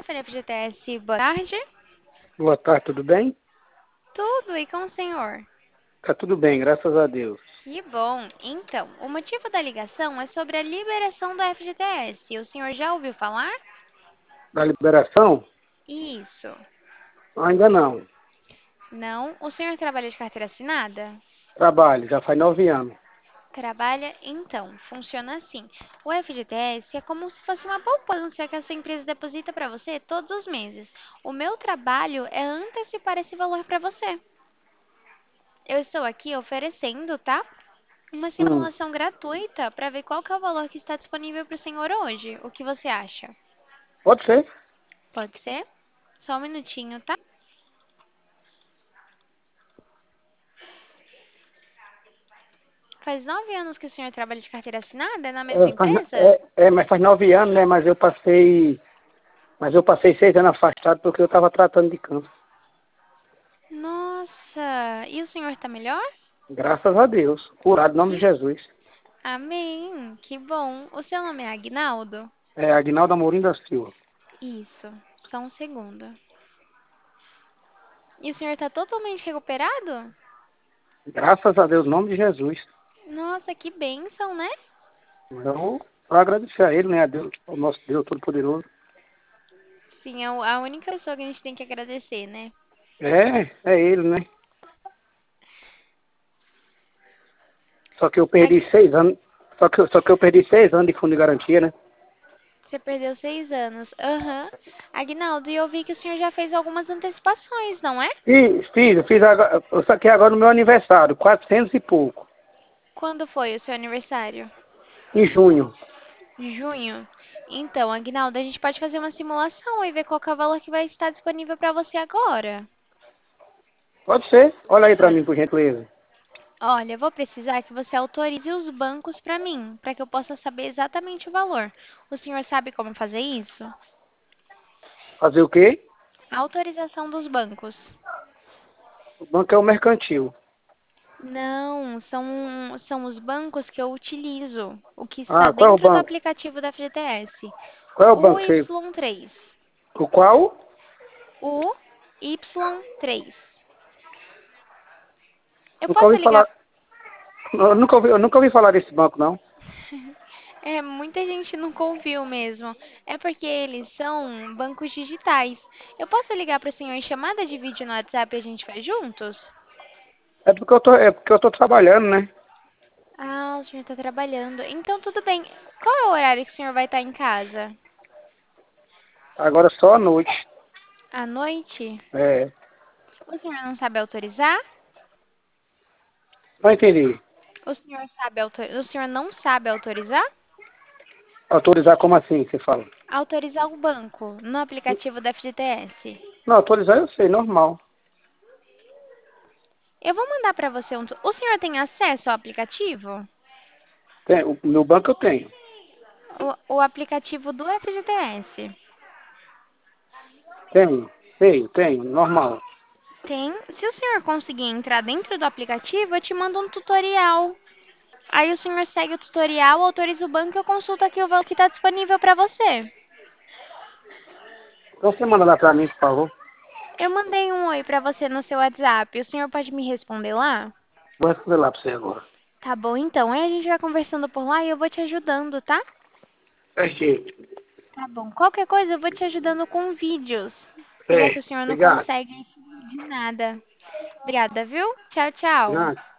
Telefone FGTS, boa tarde. Boa tarde, tudo bem? Tudo, e com o senhor? Tá tudo bem, graças a Deus. Que bom. Então, o motivo da ligação é sobre a liberação do FGTS. O senhor já ouviu falar? Da liberação? Isso. Ainda não. Não? O senhor trabalha de carteira assinada? Trabalho, já faz 9 anos. Trabalha, então. Funciona assim. O FGTS é como se fosse uma poupança que a sua empresa deposita para você todos os meses. O meu trabalho é antecipar esse valor para você. Eu estou aqui oferecendo, tá? Uma Hum, simulação gratuita para ver qual que é o valor que está disponível para o senhor hoje. O que você acha? pode ser? Pode ser? Só um minutinho, tá? Faz 9 anos que o senhor trabalha de carteira assinada? É na mesma empresa? Mas faz 9 anos, né? Mas eu passei 6 anos afastado porque eu estava tratando de câncer. Nossa! E o senhor está melhor? Graças a Deus. Curado em nome de Que... Jesus. Amém! Que bom! O seu nome é Agnaldo? É Aguinaldo Amorim da Silva. Isso. Só um segundo. E o senhor está totalmente recuperado? Graças a Deus, em nome de Jesus. Nossa, que bênção, né? Eu para agradecer a Ele, né? A Deus, ao nosso Deus Todo-Poderoso. Sim, é a única pessoa que a gente tem que agradecer, né? É Ele, né? Só que eu Ag- perdi 6 anos. Só que eu perdi 6 anos de fundo de garantia, né? Você perdeu 6 anos. Aham. Agnaldo, e eu vi que o senhor já fez algumas antecipações, não é? Eu fiz agora, eu saquei agora no meu aniversário, 400 e pouco, Quando foi o seu aniversário? em junho. Junho. Então, Agnaldo, a gente pode fazer uma simulação e ver qual que é o valor que vai estar disponível para você agora. Pode ser? Olha aí pra Pode. mim, por gentileza. Olha, eu vou precisar que você autorize os bancos para mim, para que eu possa saber exatamente o valor. O senhor sabe como fazer isso? Fazer o quê? Autorização dos bancos. O banco é o mercantil. Não, são os bancos que eu utilizo, o que está Ah, qual é o dentro do banco? aplicativo da FGTS. Qual é o O banco? Você, Y3. o qual? O Y3. Eu Nunca posso ouvi ligar? falar. Eu nunca ouvi falar desse banco, não. É, muita gente nunca ouviu mesmo. É porque eles são bancos digitais. Eu posso ligar para o senhor em chamada de vídeo no WhatsApp e a gente vai juntos? É porque eu tô trabalhando, né? Ah, o senhor está trabalhando. Então tudo bem. Qual é o horário que o senhor vai estar em casa? Agora só à noite. À noite? É. O senhor não sabe autorizar? Não entendi. O senhor não sabe autorizar? Autorizar como assim, você fala? Autorizar o banco no aplicativo da FGTS. Não, autorizar eu sei, normal. Eu vou mandar para você um. O senhor tem acesso ao aplicativo? No banco eu tenho. O aplicativo do FGTS. Tenho, normal. Tem. Se o senhor conseguir entrar dentro do aplicativo, eu te mando um tutorial. Aí o senhor segue o tutorial, autoriza o banco e eu consulto aqui o valor que está disponível para você. Então você manda lá pra mim, por favor. Eu mandei um oi para você no seu WhatsApp. O senhor pode me responder lá? Vou responder lá pra você agora. Tá bom, então. Aí a gente vai conversando por lá e eu vou te ajudando, tá? Perfeito. Tá bom. Qualquer coisa eu vou te ajudando com vídeos. Já que É, o senhor não obrigado. consegue de nada. Obrigada, viu? Tchau, tchau. Nada.